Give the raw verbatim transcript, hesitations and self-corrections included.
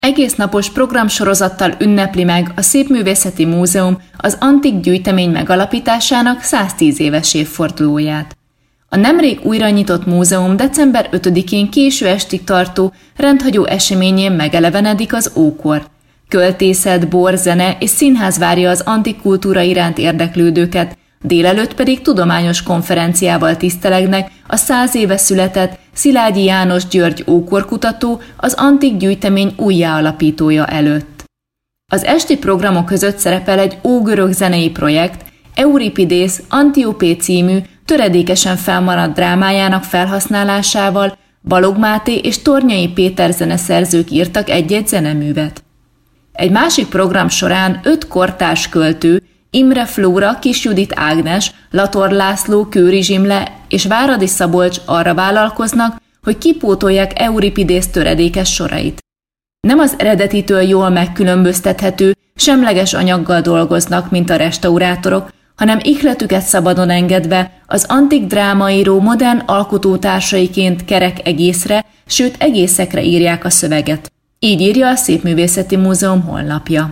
Egész napos programsorozattal ünnepli meg a Szépművészeti Múzeum az antik gyűjtemény megalapításának száztíz éves évfordulóját. A nemrég újra nyitott múzeum december ötödikén késő estig tartó rendhagyó eseményén megelevenedik az ókor. Költészet, bor, zene és színház várja az antik kultúra iránt érdeklődőket, délelőtt pedig tudományos konferenciával tisztelegnek a száz éve született Szilágyi János György ókorkutató, az antik gyűjtemény újjáalapítója előtt. Az esti programok között szerepel egy ógörög zenei projekt, Euripidész Antiopé című töredékesen felmaradt drámájának felhasználásával Balogh Máté és Tornyai Péter zeneszerzők írtak egy-egy zeneművet. Egy másik program során öt kortárs költő, Imre Flóra, Kis Judit Ágnes, Lator László, Kőri Zsimle és Váradi Szabolcs arra vállalkoznak, hogy kipótolják Euripidész töredékes sorait. Nem az eredetitől jól megkülönböztethető, semleges anyaggal dolgoznak, mint a restaurátorok, hanem ihletüket szabadon engedve az antik drámaíró modern alkotótársaiként kerek egészre, sőt egészekre írják a szöveget. Így írja a Szépművészeti Múzeum honlapja.